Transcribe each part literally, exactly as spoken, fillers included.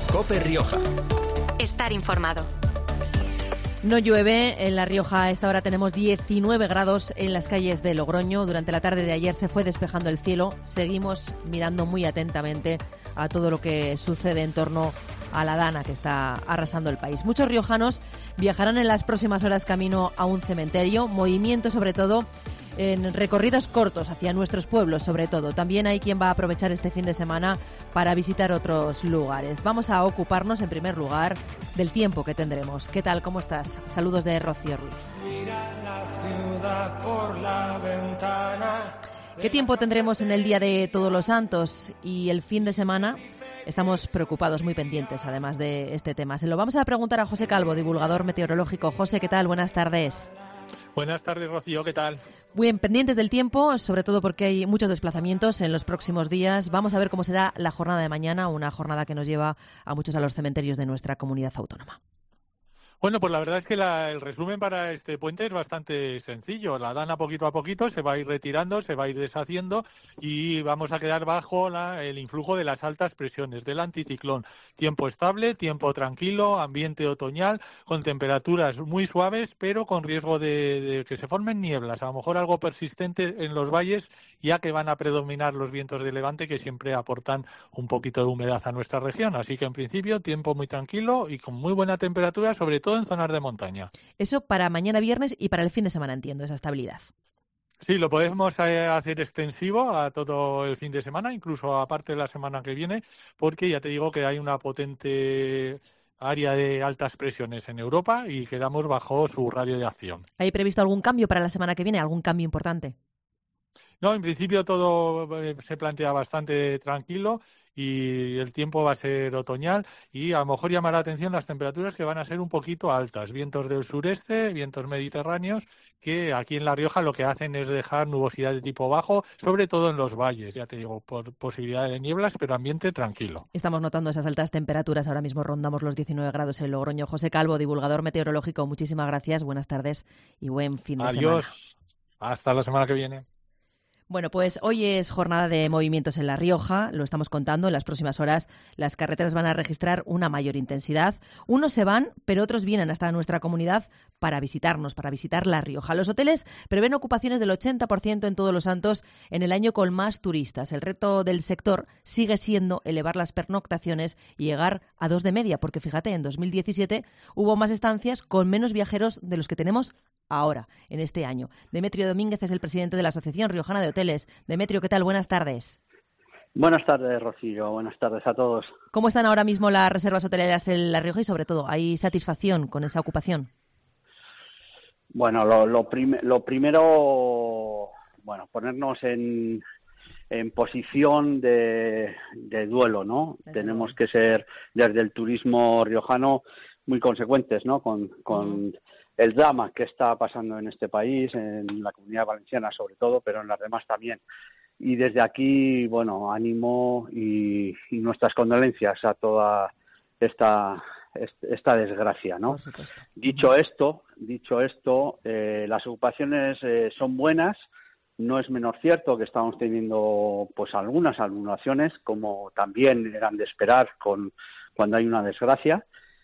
COPE Rioja. Estar informado. No llueve, en La Rioja a esta hora tenemos diecinueve grados en las calles de Logroño. Durante la tarde de ayer se fue despejando el cielo. Seguimos mirando muy atentamente a todo lo que sucede en torno a la dana que está arrasando el país. Muchos riojanos viajarán en las próximas horas camino a un cementerio, movimiento sobre todo en recorridos cortos hacia nuestros pueblos, sobre todo. También hay quien va a aprovechar este fin de semana para visitar otros lugares. Vamos a ocuparnos, en primer lugar, del tiempo que tendremos. ¿Qué tal? ¿Cómo estás? Saludos de Rocío Ruiz. Mira la ciudad por la ventana. ¿Qué tiempo tendremos en el Día de Todos los Santos y el fin de semana? Estamos preocupados, muy pendientes, además de este tema. Se lo vamos a preguntar a José Calvo, divulgador meteorológico. José, ¿qué tal? Buenas tardes. Buenas tardes, Rocío, ¿qué tal? Muy bien, pendientes del tiempo, sobre todo porque hay muchos desplazamientos en los próximos días. Vamos a ver cómo será la jornada de mañana, una jornada que nos lleva a muchos a los cementerios de nuestra comunidad autónoma. Bueno, pues la verdad es que la, el resumen para este puente es bastante sencillo. La dana poquito a poquito se va a ir retirando, se va a ir deshaciendo y vamos a quedar bajo la, el influjo de las altas presiones del anticiclón. Tiempo estable, tiempo tranquilo, ambiente otoñal, con temperaturas muy suaves, pero con riesgo de, de que se formen nieblas. A lo mejor algo persistente en los valles, ya que van a predominar los vientos de levante, que siempre aportan un poquito de humedad a nuestra región. Así que en principio tiempo muy tranquilo y con muy buena temperatura, sobre todo en zonas de montaña. Eso para mañana viernes y para el fin de semana, entiendo, esa estabilidad. Sí, lo podemos hacer extensivo a todo el fin de semana, incluso aparte de la semana que viene, porque ya te digo que hay una potente área de altas presiones en Europa y quedamos bajo su radio de acción. ¿Hay previsto algún cambio para la semana que viene? ¿Algún cambio importante? No, en principio todo se plantea bastante tranquilo y el tiempo va a ser otoñal y a lo mejor llamará la atención las temperaturas que van a ser un poquito altas. Vientos del sureste, vientos mediterráneos, que aquí en La Rioja lo que hacen es dejar nubosidad de tipo bajo, sobre todo en los valles, ya te digo, por posibilidad de nieblas, pero ambiente tranquilo. Estamos notando esas altas temperaturas, ahora mismo rondamos los diecinueve grados en Logroño. José Calvo, divulgador meteorológico, muchísimas gracias, buenas tardes y buen fin de Adiós. semana. Adiós, hasta la semana que viene. Bueno, pues hoy es jornada de movimientos en La Rioja, lo estamos contando, en las próximas horas las carreteras van a registrar una mayor intensidad. Unos se van, pero otros vienen hasta nuestra comunidad para visitarnos, para visitar La Rioja. Los hoteles prevén ocupaciones del ochenta por ciento en Todos los Santos en el año con más turistas. El reto del sector sigue siendo elevar las pernoctaciones y llegar a dos de media, porque fíjate, en dos mil diecisiete hubo más estancias con menos viajeros de los que tenemos ahora, en este año. Demetrio Domínguez es el presidente de la Asociación Riojana de Hoteles. Demetrio, ¿qué tal? Buenas tardes. Buenas tardes, Rocío. Buenas tardes a todos. ¿Cómo están ahora mismo las reservas hoteleras en La Rioja y, sobre todo, hay satisfacción con esa ocupación? Bueno, lo, lo, prim- lo primero, bueno, ponernos en, en posición de, de duelo, ¿no? Desde Tenemos luego. que ser, desde el turismo riojano, muy consecuentes, ¿no? Con... con uh-huh. el drama que está pasando en este país, en la Comunidad Valenciana sobre todo, pero en las demás también. Y desde aquí, bueno, ánimo y, y nuestras condolencias a toda esta esta desgracia, ¿no? Dicho esto, dicho esto, eh, las ocupaciones eh, son buenas. No es menor cierto que estamos teniendo pues algunas anulaciones, como también eran de esperar con cuando hay una desgracia.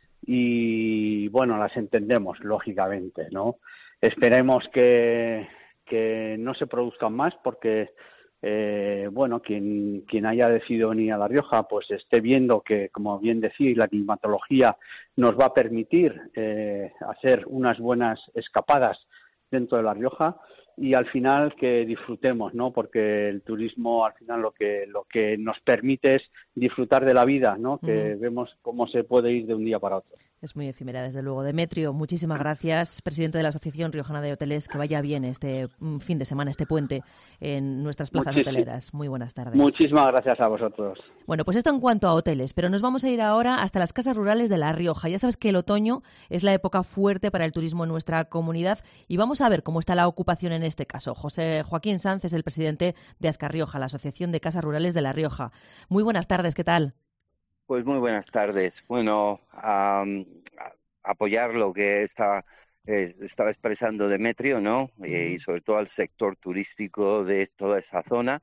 Y bueno, las entendemos, lógicamente, ¿no? Esperemos que, que no se produzcan más porque, eh, bueno, quien, quien haya decidido venir a La Rioja, pues esté viendo que, como bien decís, la climatología nos va a permitir eh, hacer unas buenas escapadas dentro de La Rioja y al final que disfrutemos, ¿no? Porque el turismo al final lo que lo que nos permite es disfrutar de la vida, ¿no? Que uh-huh. vemos cómo se puede ir de un día para otro. Es muy efímera, desde luego. Demetrio, muchísimas gracias, presidente de la Asociación Riojana de Hoteles. Que vaya bien este fin de semana, este puente en nuestras plazas Muchísimo. hoteleras. Muy buenas tardes. Muchísimas gracias a vosotros. Bueno, pues esto en cuanto a hoteles, pero nos vamos a ir ahora hasta las casas rurales de La Rioja. Ya sabes que el otoño es la época fuerte para el turismo en nuestra comunidad y vamos a ver cómo está la ocupación en este caso. José Joaquín Sanz es el presidente de Ascar Rioja, la Asociación de Casas Rurales de La Rioja. Muy buenas tardes, ¿qué tal? Pues muy buenas tardes. Bueno, um, apoyar lo que está, eh, estaba expresando Demetrio, ¿no? Eh, y sobre todo al sector turístico de toda esa zona.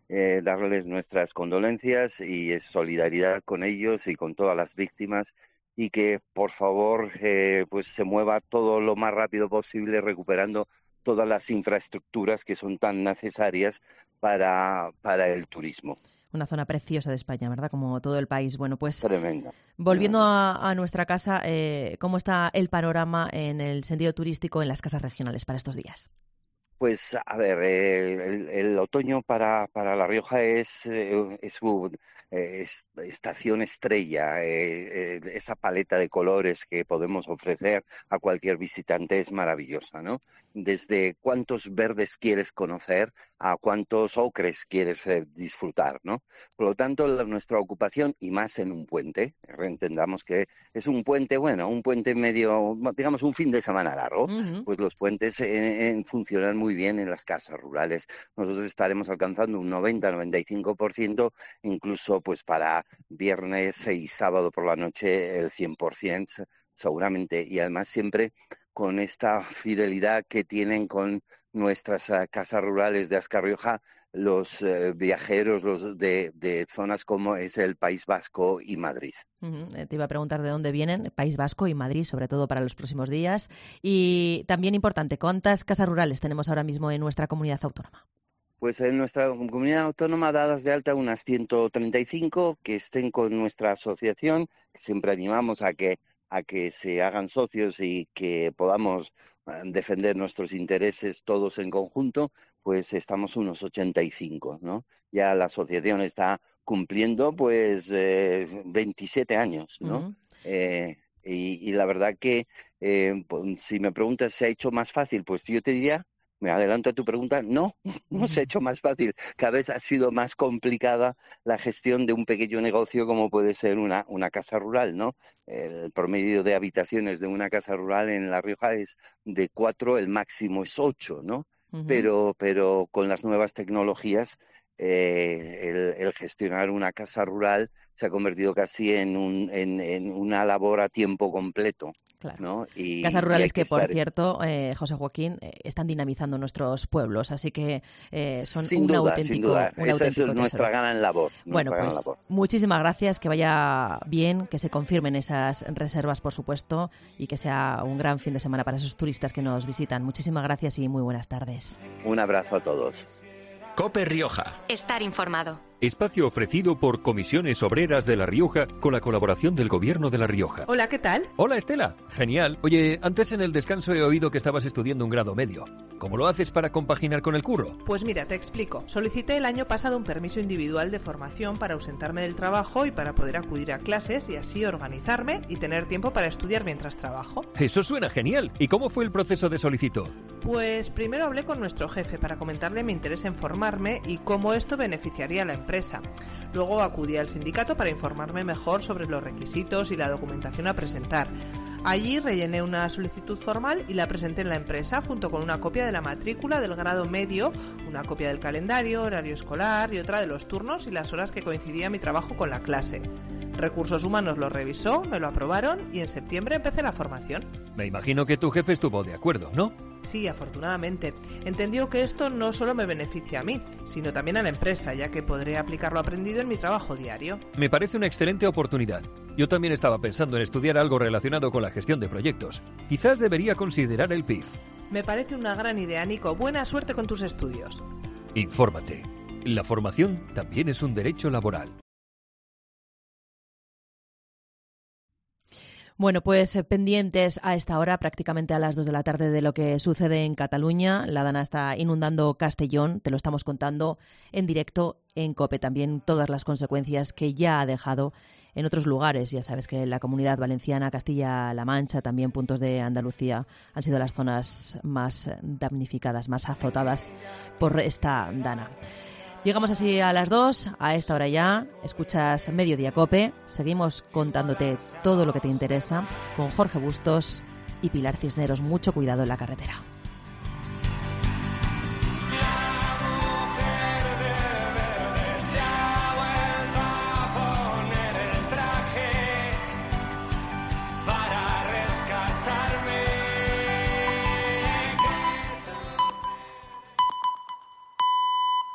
eh, darles nuestras condolencias y solidaridad con ellos y con todas las víctimas, y que por favor eh, pues se mueva todo lo más rápido posible, recuperando todas las infraestructuras que son tan necesarias para, para el turismo. Una zona preciosa de España, ¿verdad? Como todo el país. Bueno, pues tremendo. Volviendo a, a nuestra casa, eh, ¿cómo está el panorama en el sentido turístico en las casas regionales para estos días? Pues a ver, eh, el, el otoño para, para La Rioja es, eh, es su eh, es estación estrella. Eh, eh, esa paleta de colores que podemos ofrecer a cualquier visitante es maravillosa, ¿no? Desde cuántos verdes quieres conocer a cuántos ocres quieres eh, disfrutar, ¿no? Por lo tanto, la, nuestra ocupación, y más en un puente, entendamos que es un puente, bueno, un puente medio, digamos un fin de semana largo, uh-huh. Pues los puentes eh, eh, funcionan muy bien en las casas rurales. Nosotros estaremos alcanzando un noventa a noventa y cinco por ciento, incluso pues para viernes y sábado por la noche el cien por ciento seguramente, y además siempre con esta fidelidad que tienen con nuestras uh, casas rurales de Azcar Rioja los uh, viajeros los de, de zonas como es el País Vasco y Madrid. Uh-huh. Te iba a preguntar de dónde vienen, País Vasco y Madrid, sobre todo para los próximos días. Y también importante, ¿cuántas casas rurales tenemos ahora mismo en nuestra comunidad autónoma? Pues en nuestra comunidad autónoma dadas de alta unas ciento treinta y cinco que estén con nuestra asociación. Siempre animamos a que a que se hagan socios y que podamos defender nuestros intereses todos en conjunto, pues estamos unos ochenta y cinco, ¿no? Ya la asociación está cumpliendo pues eh, veintisiete años, ¿no? Uh-huh. eh, y, y la verdad que eh, pues, si me preguntas si ha hecho más fácil, pues yo te diría, me adelanto a tu pregunta, no, no se ha hecho más fácil. Cada vez ha sido más complicada la gestión de un pequeño negocio como puede ser una, una casa rural, ¿no? El promedio de habitaciones de una casa rural en La Rioja es de cuatro, el máximo es ocho, ¿no? Uh-huh. Pero, pero con las nuevas tecnologías, eh, el, el gestionar una casa rural se ha convertido casi en, un, en, en una labor a tiempo completo. Claro. ¿No? Y, Casas rurales que, que por estar... cierto, eh, José Joaquín, eh, están dinamizando nuestros pueblos, así que eh, son sin un duda, auténtico sin duda. Un Esa auténtico es nuestra tesoro. gran labor. Bueno, gran pues labor. muchísimas gracias, que vaya bien, que se confirmen esas reservas, por supuesto, y que sea un gran fin de semana para esos turistas que nos visitan. Muchísimas gracias y muy buenas tardes. Un abrazo a todos. COPE Rioja. Estar informado. Espacio ofrecido por Comisiones Obreras de La Rioja con la colaboración del Gobierno de La Rioja. Hola, ¿qué tal? Hola, Estela. Genial. Oye, antes en el descanso he oído que estabas estudiando un grado medio. ¿Cómo lo haces para compaginar con el curro? Pues mira, te explico. Solicité el año pasado un permiso individual de formación para ausentarme del trabajo y para poder acudir a clases y así organizarme y tener tiempo para estudiar mientras trabajo. Eso suena genial. ¿Y cómo fue el proceso de solicitud? Pues primero hablé con nuestro jefe para comentarle mi interés en formarme y cómo esto beneficiaría a la empresa. Luego acudí al sindicato para informarme mejor sobre los requisitos y la documentación a presentar. Allí rellené una solicitud formal y la presenté en la empresa junto con una copia de la matrícula del grado medio, una copia del calendario, horario escolar y otra de los turnos y las horas que coincidía mi trabajo con la clase. Recursos Humanos lo revisó, me lo aprobaron y en septiembre empecé la formación. Me imagino que tu jefe estuvo de acuerdo, ¿no? Sí, afortunadamente. Entendió que esto no solo me beneficia a mí, sino también a la empresa, ya que podré aplicar lo aprendido en mi trabajo diario. Me parece una excelente oportunidad. Yo también estaba pensando en estudiar algo relacionado con la gestión de proyectos. Quizás debería considerar el P I F. Me parece una gran idea, Nico. Buena suerte con tus estudios. Infórmate. La formación también es un derecho laboral. Bueno, pues pendientes a esta hora, prácticamente a las dos de la tarde, de lo que sucede en Cataluña. La Dana está inundando Castellón, te lo estamos contando en directo en COPE. También todas las consecuencias que ya ha dejado en otros lugares. Ya sabes que la Comunidad Valenciana, Castilla-La Mancha, también puntos de Andalucía han sido las zonas más damnificadas, más azotadas por esta Dana. Llegamos así a las dos, a esta hora ya, escuchas Mediodía COPE, seguimos contándote todo lo que te interesa con Jorge Bustos y Pilar Cisneros. Mucho cuidado en la carretera.